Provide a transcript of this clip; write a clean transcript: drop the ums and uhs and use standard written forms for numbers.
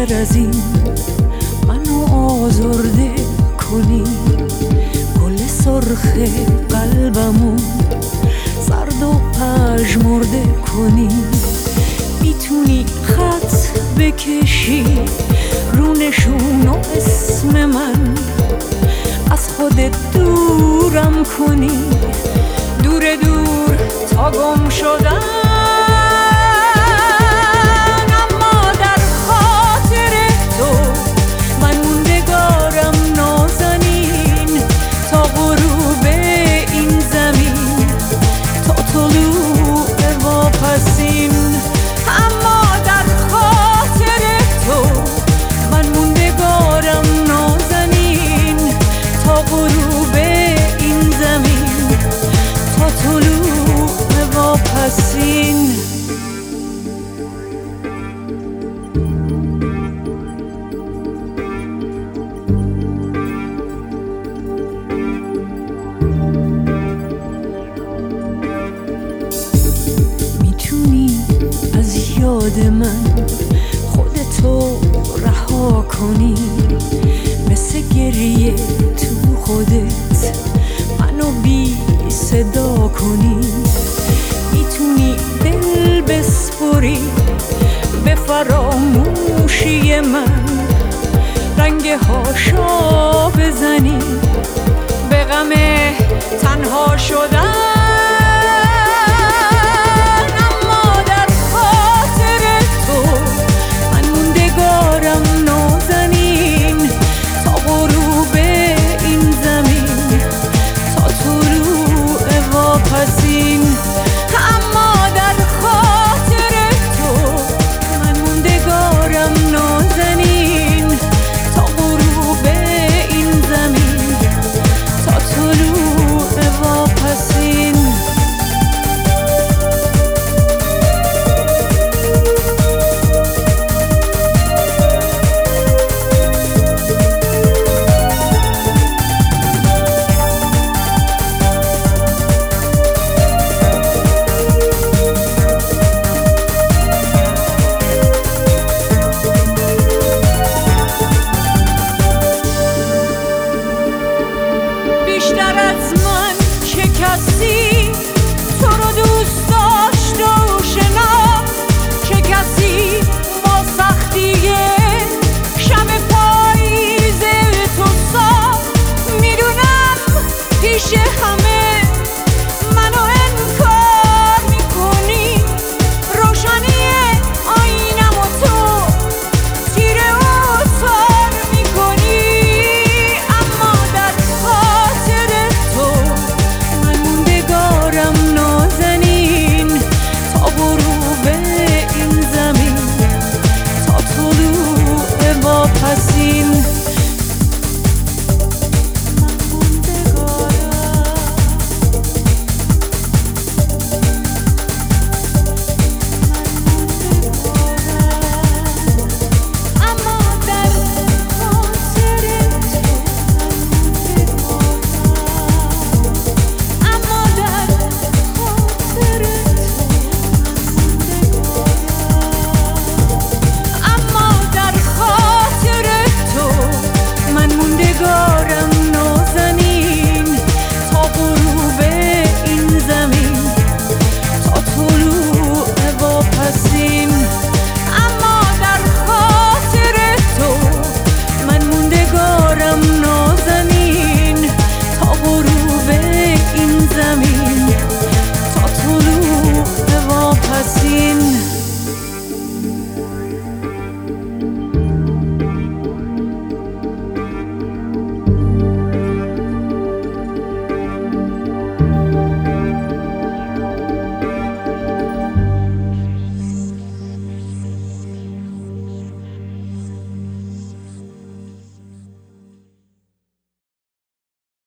بیشتر از این منو آزرده کنی، گل سرخ قلبمو سرد و پژمرده کنی. میتونی خط بکشی رو نشون و اسم من، از خودت دورم کنی، دور دور تا گم شدن. اما در خاطر تو من موندگارم نازنین، تا غروب این زمین، تا طلوع واپسین. اما در خاطر تو من موندگارم نازنین، تا غروب این زمین، تا طلوع واپسین. میتونی از یاد من خودتو رها کنی، مثل گریه تو خودت منو بی صدا کنی. میتونی دل بسپری به فراموشی من، رنگ هاشا بزنی به غم تنها شدن.